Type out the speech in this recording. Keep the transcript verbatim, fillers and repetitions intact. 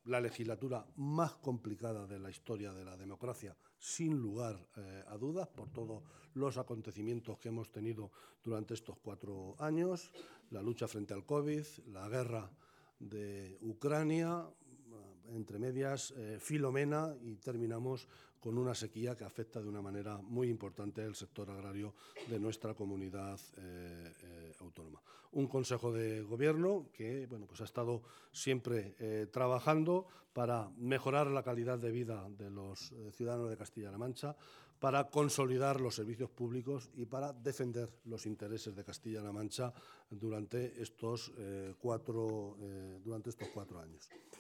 la legislatura más complicada de la historia de la democracia, sin lugar eh, a dudas, por todos los acontecimientos que hemos tenido durante estos cuatro años, la lucha frente al COVID, la guerra de Ucrania, entre medias eh, Filomena, y terminamos con una sequía que afecta de una manera muy importante el sector agrario de nuestra comunidad eh, eh, autónoma. Un Consejo de Gobierno que bueno, pues ha estado siempre eh, trabajando para mejorar la calidad de vida de los eh, ciudadanos de Castilla-La Mancha, para consolidar los servicios públicos y para defender los intereses de Castilla-La Mancha durante estos, eh, cuatro, eh, durante estos cuatro años.